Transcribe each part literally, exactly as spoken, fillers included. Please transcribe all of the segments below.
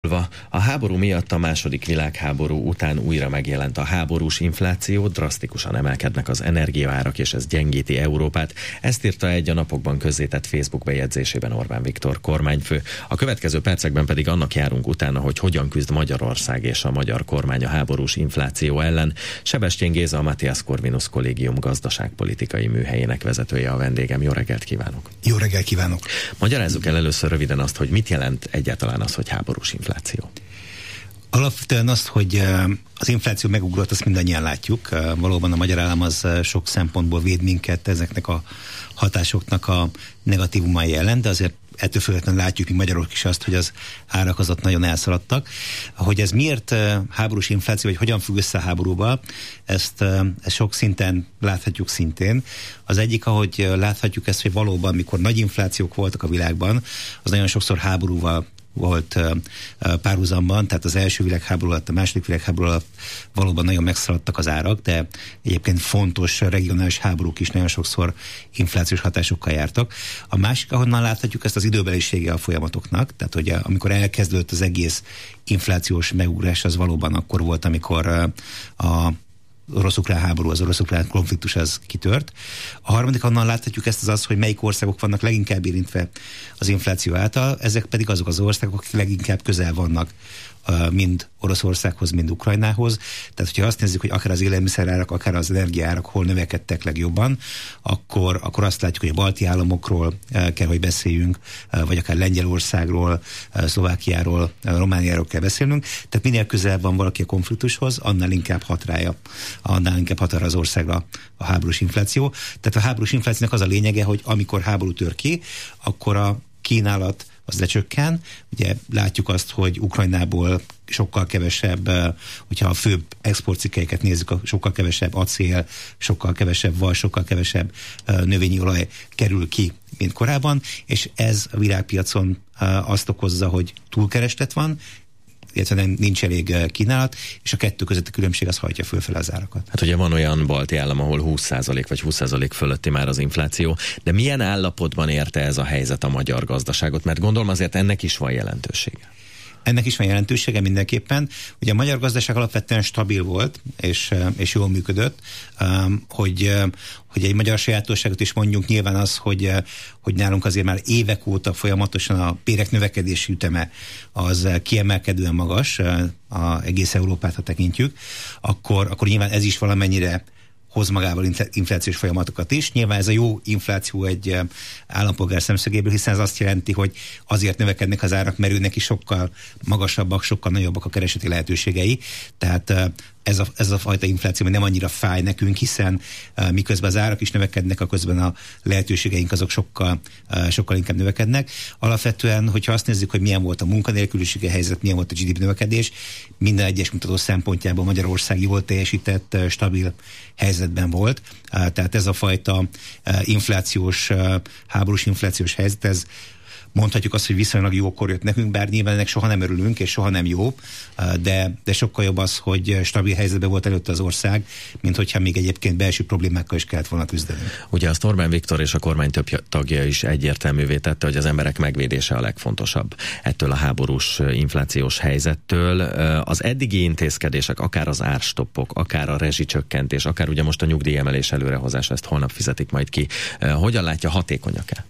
A háború miatt a második világháború után újra megjelent a háborús infláció, drasztikusan emelkednek az energiaárak, és ez gyengíti Európát. Ezt írta egy a napokban közzétett Facebook bejegyzésében Orbán Viktor kormányfő. A következő percekben pedig annak járunk utána, hogy hogyan küzd Magyarország és a magyar kormány a háborús infláció ellen. Sebestyén Géza, a Matthias Corvinus Kollégium gazdaságpolitikai műhelyének vezetője a vendégem. Jó reggelt kívánok! Jó reggelt kívánok! Magyarázzuk el először röviden azt, hogy mit jelent egyáltalán az, hogy háborús infláció. Alapvetően azt, hogy az infláció megugrott, azt mindannyian látjuk. Valóban a magyar állam az sok szempontból véd minket ezeknek a hatásoknak a negatívumai ellen, de azért ettől függetlenül látjuk mi magyarok is azt, hogy az árak azok nagyon elszaladtak. Hogy ez miért háborús infláció, vagy hogyan függ össze a háborúval, ezt, ezt sok szinten láthatjuk szintén. Az egyik, ahogy láthatjuk ezt, hogy valóban, mikor nagy inflációk voltak a világban, az nagyon sokszor háborúval volt uh, párhuzamban, tehát az első világháború alatt, a második világháború alatt valóban nagyon megszaladtak az árak, de egyébként fontos regionális háborúk is nagyon sokszor inflációs hatásokkal jártak. A másik, ahonnan láthatjuk ezt az időbelisége a folyamatoknak, tehát hogy amikor elkezdődött az egész inflációs megugrás, az valóban akkor volt, amikor uh, a orosz-ukrán háború, az orosz-ukrán konfliktus az kitört. A harmadik, onnan láthatjuk ezt az az, hogy melyik országok vannak leginkább érintve az infláció által, ezek pedig azok az országok, akik leginkább közel vannak mind Oroszországhoz, mind Ukrajnához. Tehát, hogyha azt nézzük, hogy akár az élelmiszerárak, akár az energiaárak hol növekedtek legjobban, akkor, akkor azt látjuk, hogy a balti államokról kell, hogy beszéljünk, vagy akár Lengyelországról, Szlovákiáról, Romániáról kell beszélnünk. Tehát minél közel van valaki a konfliktushoz, annál inkább hat rája, annál inkább hat arra az országra a háborús infláció. Tehát a háborús inflációnak az a lényege, hogy amikor háború tör ki, akkor a kínálat az lecsökken. Ugye látjuk azt, hogy Ukrajnából sokkal kevesebb, hogyha a főbb exportcikkeiket nézzük, sokkal kevesebb acél, sokkal kevesebb vaj, sokkal kevesebb növényi olaj kerül ki, mint korábban, és ez a világpiacon azt okozza, hogy túlkereslet van, illetve nem, nincs elég kínálat, és a kettő közötti különbség az hajtja fölfele az árakat. Hát ugye van olyan balti állam, ahol húsz százalék vagy húsz százalék fölötti már az infláció, de milyen állapotban érte ez a helyzet a magyar gazdaságot? Mert gondolom azért ennek is van jelentősége. Ennek is van jelentősége mindenképpen. Ugye a magyar gazdaság alapvetően stabil volt, és, és jól működött, hogy, hogy egy magyar sajátosságot is mondjunk, nyilván az, hogy, hogy nálunk azért már évek óta folyamatosan a bérek növekedési üteme az kiemelkedően magas, a egész Európát, ha tekintjük, akkor, akkor nyilván ez is valamennyire hoz magával inflációs folyamatokat is. Nyilván ez a jó infláció egy állampolgár szemszögéből, hiszen ez azt jelenti, hogy azért növekednek az árak, mert ő neki sokkal magasabbak, sokkal nagyobbak a kereseti lehetőségei. Tehát ez a, ez a fajta infláció nem annyira fáj nekünk, hiszen uh, miközben az árak is növekednek, a közben a lehetőségeink azok sokkal, uh, sokkal inkább növekednek. Alapvetően, hogyha azt nézzük, hogy milyen volt a munkanélküliségi helyzet, milyen volt a gé dé pé növekedés, minden egyes mutató szempontjából Magyarország jól teljesített, uh, stabil helyzetben volt. Uh, tehát ez a fajta uh, inflációs, uh, háborús inflációs helyzet, ez mondhatjuk azt, hogy viszonylag jókor jött nekünk, bár nyilván ennek soha nem örülünk, és soha nem jó, de, de sokkal jobb az, hogy stabil helyzetben volt előtte az ország, mint hogyha még egyébként belső problémákkal is kellett volna küzdeni. Ugye azt Orbán Viktor és a kormány több tagja is egyértelművé tette, hogy az emberek megvédése a legfontosabb ettől a háborús inflációs helyzettől. Az eddigi intézkedések, akár az árstoppok, akár a rezsicsökkentés, akár ugye most a nyugdíjemelés előrehozása, ezt holnap fizetik majd ki. Hogyan látja, hatékonyak-e?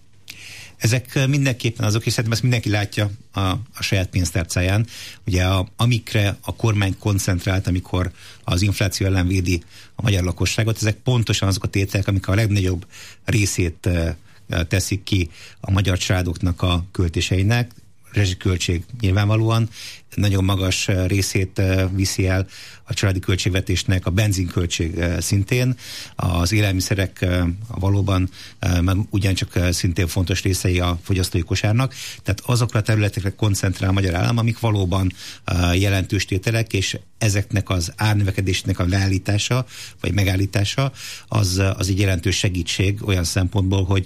Ezek mindenképpen azok, és szerintem ezt mindenki látja a, a saját pénztárcáján. Ugye a, amikre a kormány koncentrált, amikor az infláció ellen védi a magyar lakosságot, ezek pontosan azok a tételek, amik a legnagyobb részét e, teszik ki a magyar családoknak a költéseinek. Rezsiköltség nyilvánvalóan nagyon magas részét viszi el a családi költségvetésnek, a benzinköltség szintén, az élelmiszerek valóban ugyancsak szintén fontos részei a fogyasztói kosárnak, tehát azokra a területekre koncentrál a magyar állam, amik valóban jelentős tételek, és ezeknek az árnövekedésnek a leállítása, vagy megállítása, az, az egy jelentős segítség olyan szempontból, hogy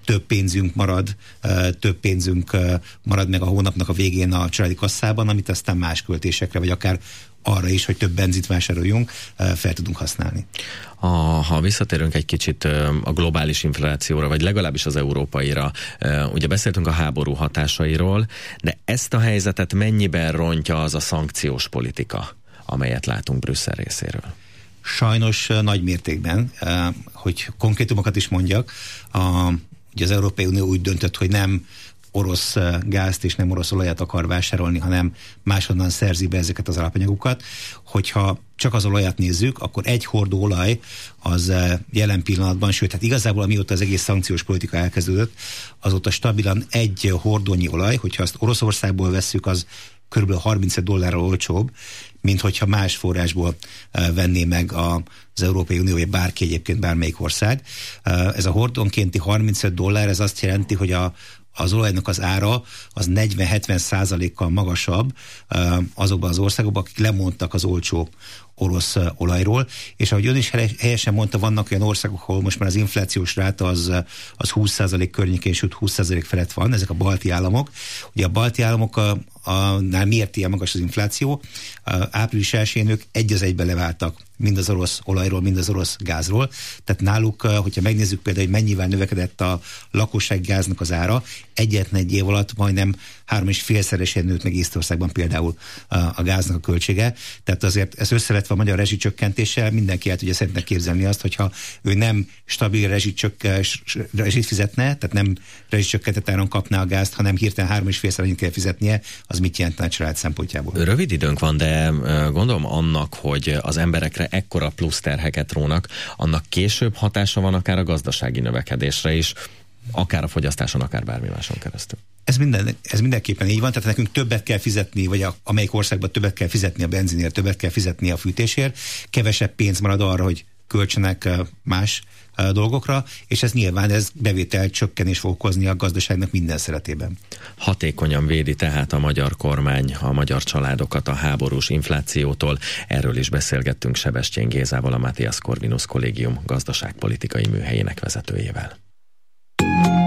több pénzünk marad, több pénzünk marad meg a hónapnak a végén a családi kasszában, amit aztán más költésekre, vagy akár arra is, hogy több benzint vásároljunk, fel tudunk használni. A, ha visszatérünk egy kicsit a globális inflációra, vagy legalábbis az európaira, ugye beszéltünk a háború hatásairól, de ezt a helyzetet mennyiben rontja az a szankciós politika, amelyet látunk Brüsszel részéről? Sajnos nagy mértékben, hogy konkrétumokat is mondjak, a, ugye az Európai Unió úgy döntött, hogy nem orosz gázt és nem orosz olajat akar vásárolni, hanem máshonnan szerzi be ezeket az alapanyagokat. Hogyha csak az olajat nézzük, akkor egy hordó olaj az jelen pillanatban, sőt, hát igazából amióta az egész szankciós politika elkezdődött, azóta stabilan egy hordónyi olaj, hogyha azt Oroszországból vesszük, az körülbelül harminc dollárral olcsóbb, mint hogyha más forrásból venné meg az Európai Unió, vagy bárki egyébként, bármelyik ország. Ez a hordónkénti harmincöt dollár, ez azt jelenti, hogy a az olajnak az ára az negyven-hetven százalékkal magasabb azokban az országokban, akik lemondtak az olcsó orosz olajról, és ahogy ön is helyesen mondta, vannak olyan országok, ahol most már az inflációs ráta az, az húsz százalék környékén, sőt húsz százalék felett van, ezek a balti államok. Ugye a balti államok a, a, nál miért ilyen magas az infláció? A, április elsején ők egy az egybe leváltak mind az orosz olajról, mind az orosz gázról. Tehát náluk, hogyha megnézzük például, hogy mennyivel növekedett a lakossági gáznak az ára, egyetlen egy év alatt majdnem három és félszeresen nőtt meg Észtországban például a, a gáznak a költsége. Tehát azért ez összevetve a magyar rezsicsökkentéssel mindenki el tudja szerintem képzelni azt, hogyha ő nem stabil rezsit fizetne, tehát nem rezsicsökkentett áron kapná a gázt, hanem hirtelen három és félszer annyit kell fizetnie, az mit jelentne a család szempontjából? Rövid időnk van, de gondolom annak, hogy az emberekre ekkora plusz terheket rónak, annak később hatása van akár a gazdasági növekedésre is, akár a fogyasztáson, akár bármi máson keresztül. Ez, minden, ez mindenképpen így van, tehát nekünk többet kell fizetni, vagy a, amelyik országban többet kell fizetni a benzinért, többet kell fizetni a fűtésért, kevesebb pénz marad arra, hogy költsenek más dolgokra, és ez nyilván ez bevétel csökkenés fog okozni a gazdaságnak minden szeretében. Hatékonyan védi tehát a magyar kormány a magyar családokat a háborús inflációtól. Erről is beszélgettünk Sebestyén Gézával, a Matthias Corvinus Kollégium gazdaságpolitikai műhelyének vezetőjével.